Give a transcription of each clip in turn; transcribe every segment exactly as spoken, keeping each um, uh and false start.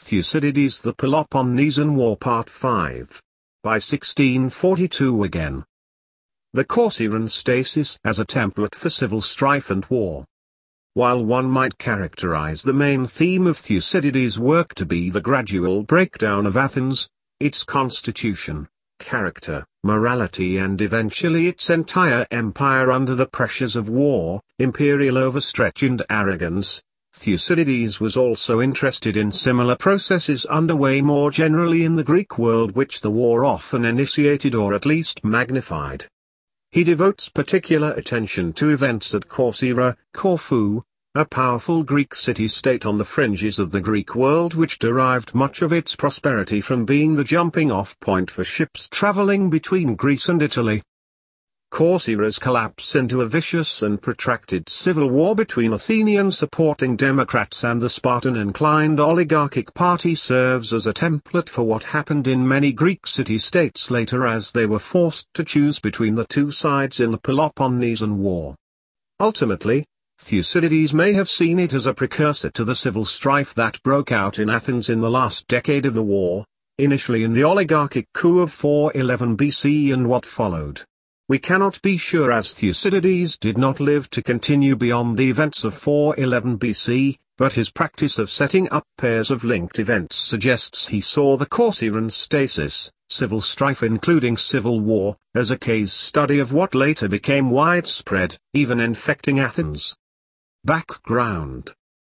Thucydides, The Peloponnesian War Part five. By sixteen forty-two again. The Corcyraean stasis as a template for civil strife and war. While one might characterize the main theme of Thucydides' work to be the gradual breakdown of Athens, its constitution, character, morality and eventually its entire empire under the pressures of war, imperial overstretch and arrogance, Thucydides was also interested in similar processes underway more generally in the Greek world, which the war often initiated or at least magnified. He devotes particular attention to events at Corcyra, Corfu, a powerful Greek city-state on the fringes of the Greek world which derived much of its prosperity from being the jumping-off point for ships traveling between Greece and Italy. Corcyra's collapse into a vicious and protracted civil war between Athenian supporting Democrats and the Spartan-inclined oligarchic party serves as a template for what happened in many Greek city-states later as they were forced to choose between the two sides in the Peloponnesian War. Ultimately, Thucydides may have seen it as a precursor to the civil strife that broke out in Athens in the last decade of the war, initially in the oligarchic coup of four eleven B C and what followed. We cannot be sure as Thucydides did not live to continue beyond the events of four eleven B C, but his practice of setting up pairs of linked events suggests he saw the Corcyraean stasis, civil strife including civil war, as a case study of what later became widespread, even infecting Athens. Background.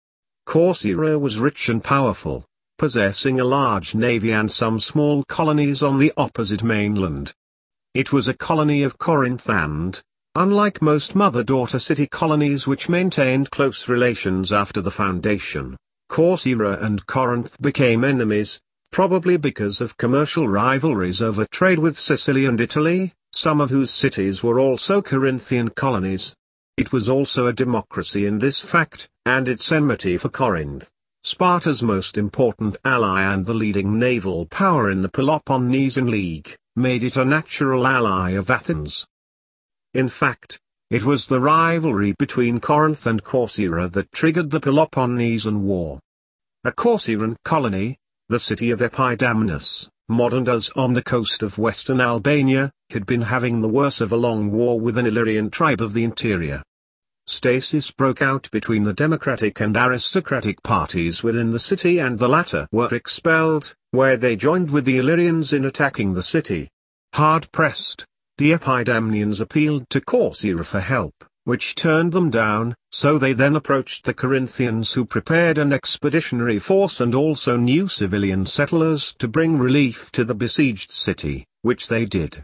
Corcyra was rich and powerful, possessing a large navy and some small colonies on the opposite mainland. It was a colony of Corinth and, unlike most mother-daughter city colonies which maintained close relations after the foundation, Corcyra and Corinth became enemies, probably because of commercial rivalries over trade with Sicily and Italy, some of whose cities were also Corinthian colonies. It was also a democracy in this fact, and its enmity for Corinth, Sparta's most important ally and the leading naval power in the Peloponnesian League, made it a natural ally of Athens. In fact, it was the rivalry between Corinth and Corcyra that triggered the Peloponnesian War. A Corcyraean colony, the city of Epidamnus, modern as on the coast of western Albania, had been having the worst of a long war with an Illyrian tribe of the interior. Stasis broke out between the democratic and aristocratic parties within the city, and the latter were expelled, where they joined with the Illyrians in attacking the city. Hard-pressed, the Epidamnians appealed to Corcyra for help, which turned them down, so they then approached the Corinthians, who prepared an expeditionary force and also new civilian settlers to bring relief to the besieged city, which they did.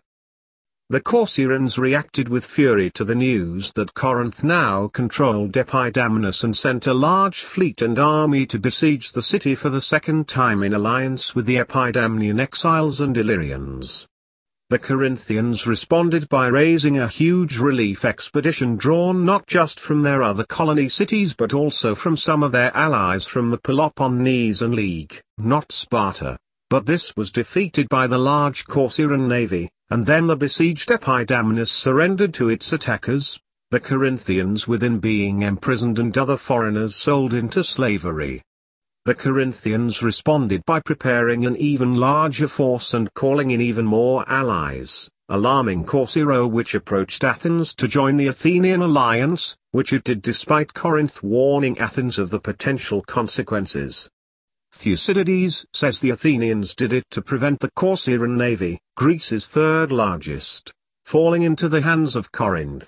The Corcyraeans reacted with fury to the news that Corinth now controlled Epidamnus and sent a large fleet and army to besiege the city for the second time in alliance with the Epidamnian exiles and Illyrians. The Corinthians responded by raising a huge relief expedition drawn not just from their other colony cities but also from some of their allies from the Peloponnesian League, not Sparta. But this was defeated by the large Corcyraean navy, and then the besieged Epidamnus surrendered to its attackers, the Corinthians within being imprisoned and other foreigners sold into slavery. The Corinthians responded by preparing an even larger force and calling in even more allies, alarming Corcyra, which approached Athens to join the Athenian alliance, which it did despite Corinth warning Athens of the potential consequences. Thucydides says the Athenians did it to prevent the Corcyraean navy, Greece's third largest, falling into the hands of Corinth.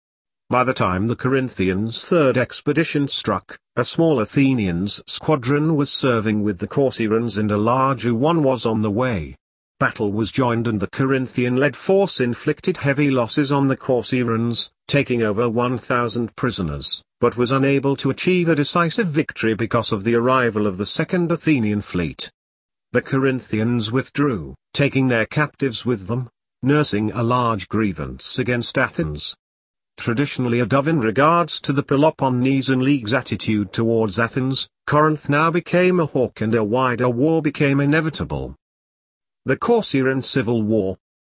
By the time the Corinthians' third expedition struck, a small Athenians squadron was serving with the Corcyraeans and a larger one was on the way. Battle was joined and the Corinthian-led force inflicted heavy losses on the Corcyraeans, taking over one thousand prisoners, but was unable to achieve a decisive victory because of the arrival of the second Athenian fleet. The Corinthians withdrew, taking their captives with them, nursing a large grievance against Athens. Traditionally a dove in regards to the Peloponnesian League's attitude towards Athens, Corinth now became a hawk and a wider war became inevitable. The Corcyraean Civil War.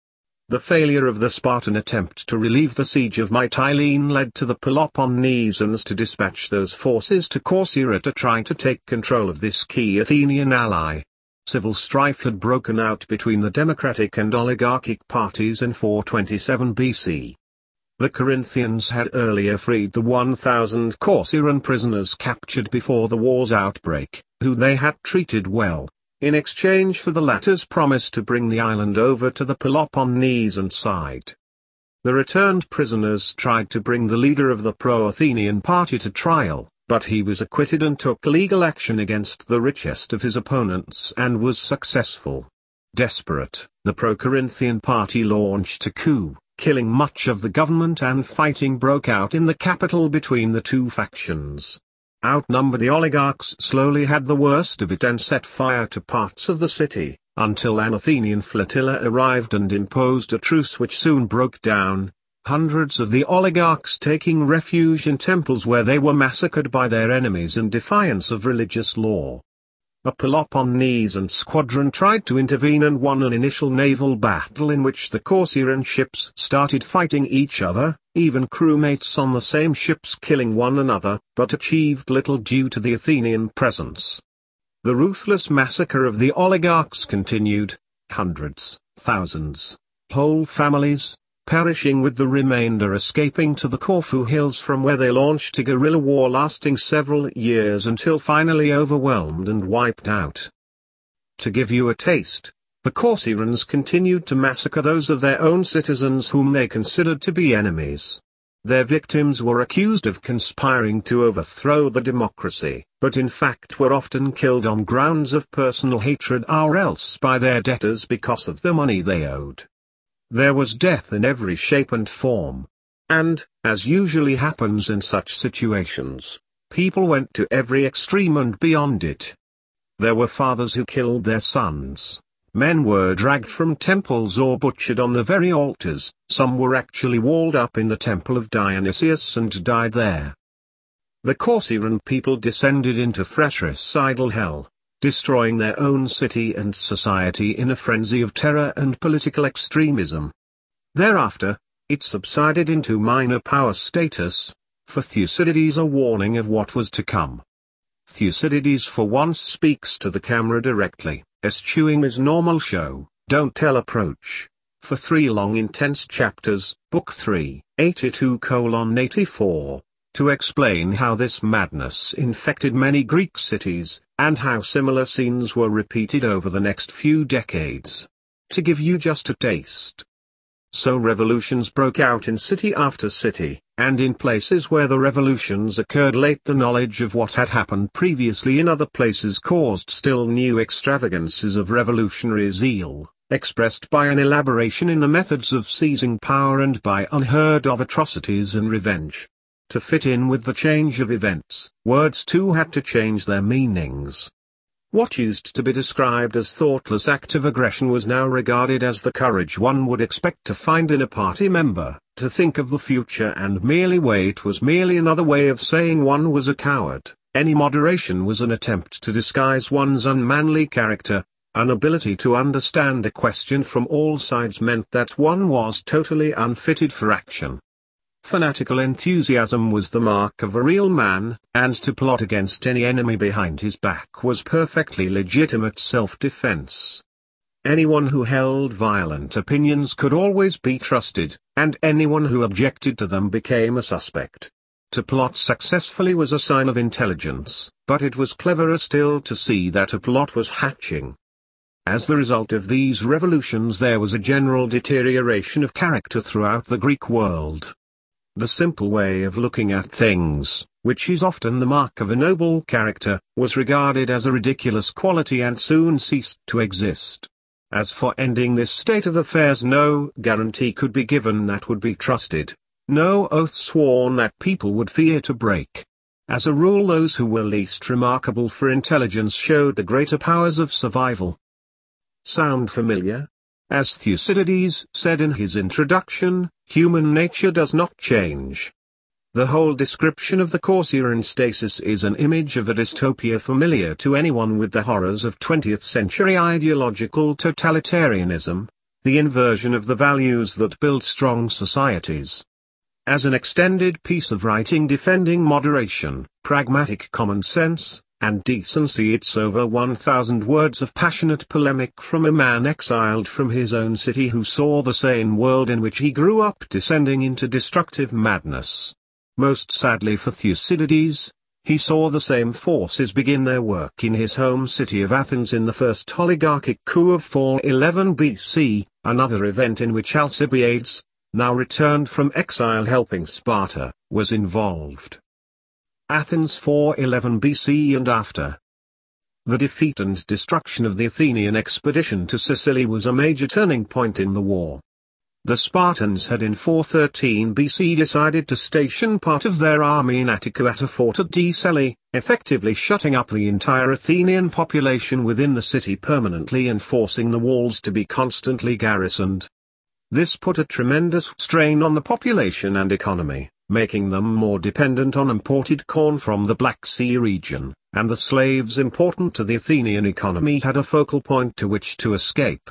The failure of the Spartan attempt to relieve the siege of Mytilene led to the Peloponnesians to dispatch those forces to Corcyra to try to take control of this key Athenian ally. Civil strife had broken out between the democratic and oligarchic parties in four twenty-seven B C. The Corinthians had earlier freed the one thousand Corcyran prisoners captured before the war's outbreak, who they had treated well, in exchange for the latter's promise to bring the island over to the Peloponnesian side. The returned prisoners tried to bring the leader of the pro-Athenian party to trial, but he was acquitted and took legal action against the richest of his opponents and was successful. Desperate, the pro-Corinthian party launched a coup, killing much of the government, and fighting broke out in the capital between the two factions. Outnumbered, the oligarchs slowly had the worst of it and set fire to parts of the city, until an Athenian flotilla arrived and imposed a truce which soon broke down, hundreds of the oligarchs taking refuge in temples where they were massacred by their enemies in defiance of religious law. A Peloponnesian squadron tried to intervene and won an initial naval battle in which the Corcyran ships started fighting each other, even crewmates on the same ships killing one another, but achieved little due to the Athenian presence. The ruthless massacre of the oligarchs continued, hundreds, thousands, whole families, perishing with the remainder escaping to the Corfu hills, from where they launched a guerrilla war lasting several years until finally overwhelmed and wiped out. To give you a taste, the Corcyrans continued to massacre those of their own citizens whom they considered to be enemies. Their victims were accused of conspiring to overthrow the democracy, but in fact were often killed on grounds of personal hatred or else by their debtors because of the money they owed. There was death in every shape and form. And, as usually happens in such situations, people went to every extreme and beyond it. There were fathers who killed their sons. Men were dragged from temples or butchered on the very altars. Some were actually walled up in the temple of Dionysius and died there. The Corcyran people descended into fratricidal hell, destroying their own city and society in a frenzy of terror and political extremism. Thereafter, it subsided into minor power status, for Thucydides a warning of what was to come. Thucydides for once speaks to the camera directly, eschewing his normal show, don't tell approach, for three long intense chapters, Book three, eighty-two to eighty-four, to explain how this madness infected many Greek cities, and how similar scenes were repeated over the next few decades. To give you just a taste. So revolutions broke out in city after city, and in places where the revolutions occurred late the knowledge of what had happened previously in other places caused still new extravagances of revolutionary zeal, expressed by an elaboration in the methods of seizing power and by unheard of atrocities and revenge. To fit in with the change of events, words too had to change their meanings. What used to be described as thoughtless act of aggression was now regarded as the courage one would expect to find in a party member. To think of the future and merely wait was merely another way of saying one was a coward. Any moderation was an attempt to disguise one's unmanly character. An ability to understand a question from all sides meant that one was totally unfitted for action. Fanatical enthusiasm was the mark of a real man, and to plot against any enemy behind his back was perfectly legitimate self-defense. Anyone who held violent opinions could always be trusted, and anyone who objected to them became a suspect. To plot successfully was a sign of intelligence, but it was cleverer still to see that a plot was hatching. As the result of these revolutions there was a general deterioration of character throughout the Greek world. The simple way of looking at things, which is often the mark of a noble character, was regarded as a ridiculous quality and soon ceased to exist. As for ending this state of affairs, no guarantee could be given that would be trusted, no oath sworn that people would fear to break. As a rule, those who were least remarkable for intelligence showed the greater powers of survival. Sound familiar? As Thucydides said in his introduction, human nature does not change. The whole description of the Corcyran stasis is an image of a dystopia familiar to anyone with the horrors of twentieth century ideological totalitarianism. the inversion of the values that build strong societies. As an extended piece of writing defending moderation, pragmatic common sense, and decency, it's over one thousand words of passionate polemic from a man exiled from his own city who saw the sane world in which he grew up descending into destructive madness. Most sadly for Thucydides, he saw the same forces begin their work in his home city of Athens in the first oligarchic coup of four eleven B C, another event in which Alcibiades, now returned from exile helping Sparta, was involved. Athens four eleven B C and after. The defeat and destruction of the Athenian expedition to Sicily was a major turning point in the war. The Spartans had in four thirteen B C decided to station part of their army in Attica at a fort at Decele, effectively shutting up the entire Athenian population within the city permanently and forcing the walls to be constantly garrisoned. This put a tremendous strain on the population and economy, making them more dependent on imported corn from the Black Sea region, and the slaves important to the Athenian economy had a focal point to which to escape.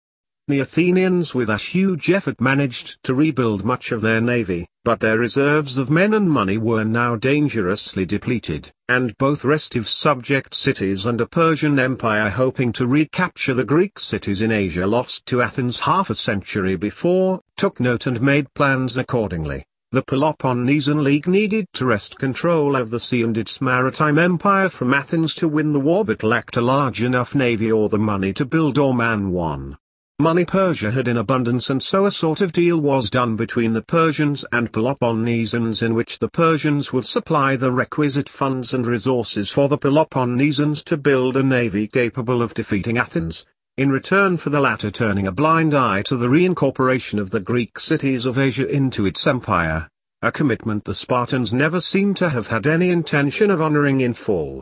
The Athenians with a huge effort managed to rebuild much of their navy, but their reserves of men and money were now dangerously depleted, and both restive subject cities and a Persian empire hoping to recapture the Greek cities in Asia lost to Athens half a century before, took note and made plans accordingly. The Peloponnesian League needed to wrest control of the sea and its maritime empire from Athens to win the war, but lacked a large enough navy or the money to build or man one. Money Persia had in abundance, and so a sort of deal was done between the Persians and Peloponnesians in which the Persians would supply the requisite funds and resources for the Peloponnesians to build a navy capable of defeating Athens, in return for the latter turning a blind eye to the reincorporation of the Greek cities of Asia into its empire, a commitment the Spartans never seem to have had any intention of honoring in full.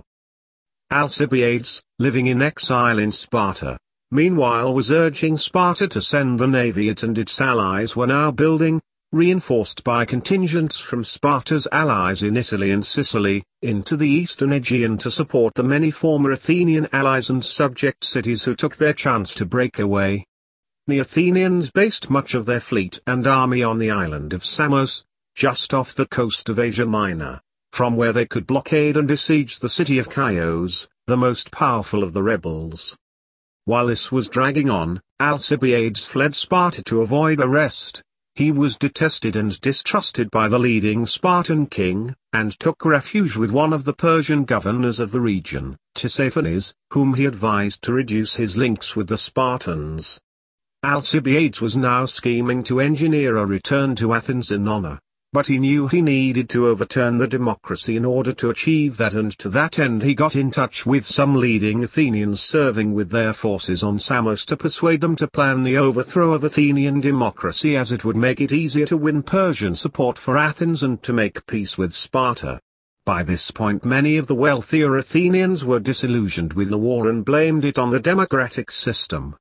Alcibiades, living in exile in Sparta, meanwhile was urging Sparta to send the navy it and its allies were now building, reinforced by contingents from Sparta's allies in Italy and Sicily, into the eastern Aegean to support the many former Athenian allies and subject cities who took their chance to break away. The Athenians based much of their fleet and army on the island of Samos, just off the coast of Asia Minor, from where they could blockade and besiege the city of Chios, the most powerful of the rebels. While this was dragging on, Alcibiades fled Sparta to avoid arrest. He was detested and distrusted by the leading Spartan king, and took refuge with one of the Persian governors of the region, Tissaphernes, whom he advised to reduce his links with the Spartans. Alcibiades was now scheming to engineer a return to Athens in honor. But he knew he needed to overturn the democracy in order to achieve that, and to that end he got in touch with some leading Athenians serving with their forces on Samos to persuade them to plan the overthrow of Athenian democracy, as it would make it easier to win Persian support for Athens and to make peace with Sparta. By this point many of the wealthier Athenians were disillusioned with the war and blamed it on the democratic system.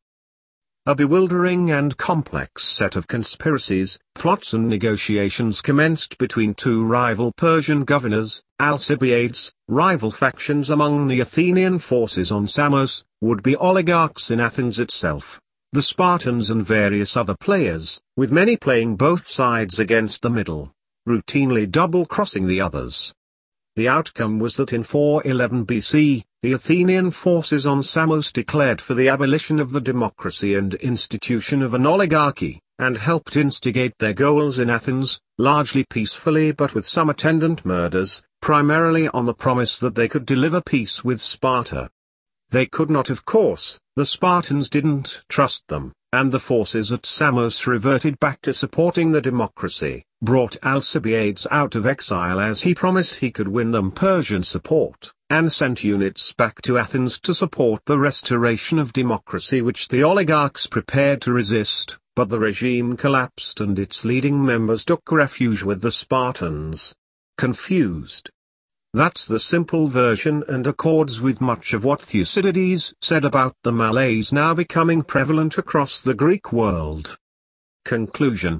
A bewildering and complex set of conspiracies, plots and negotiations commenced between two rival Persian governors, Alcibiades, rival factions among the Athenian forces on Samos, would-be oligarchs in Athens itself, the Spartans and various other players, with many playing both sides against the middle, routinely double-crossing the others. The outcome was that in four eleven B C, the Athenian forces on Samos declared for the abolition of the democracy and institution of an oligarchy, and helped instigate their goals in Athens, largely peacefully but with some attendant murders, primarily on the promise that they could deliver peace with Sparta. They could not, of course. The Spartans didn't trust them, and the forces at Samos reverted back to supporting the democracy, brought Alcibiades out of exile as he promised he could win them Persian support, and sent units back to Athens to support the restoration of democracy which the oligarchs prepared to resist, but the regime collapsed and its leading members took refuge with the Spartans. Confused. That's the simple version and accords with much of what Thucydides said about the malaise now becoming prevalent across the Greek world. Conclusion.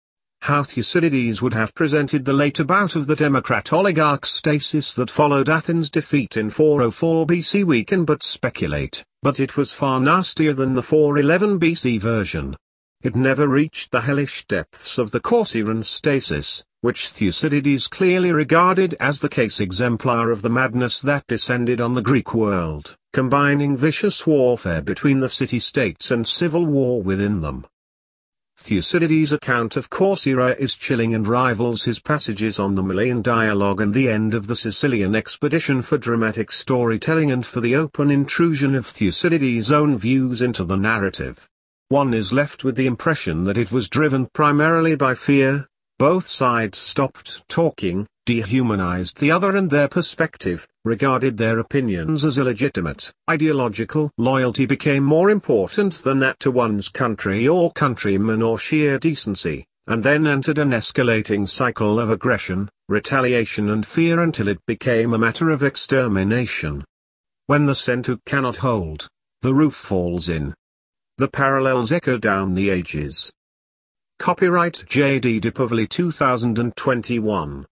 How Thucydides would have presented the later bout of the Democrat-oligarch stasis that followed Athens' defeat in four oh four B C we can but speculate, but it was far nastier than the four eleven B C version. it never reached the hellish depths of the Corcyraean stasis, which Thucydides clearly regarded as the case exemplar of the madness that descended on the Greek world, combining vicious warfare between the city-states and civil war within them. Thucydides' account of Corcyra is chilling and rivals his passages on the Malayan dialogue and the end of the Sicilian expedition for dramatic storytelling and for the open intrusion of Thucydides' own views into the narrative. One is left with the impression that it was driven primarily by fear. Both sides stopped talking, dehumanized the other and their perspective, regarded their opinions as illegitimate. Ideological loyalty became more important than that to one's country or countrymen or sheer decency, and then entered an escalating cycle of aggression, retaliation and fear until it became a matter of extermination. When the centre cannot hold, the roof falls in. The parallels echo down the ages. Copyright J D. DePavoli two thousand twenty-one.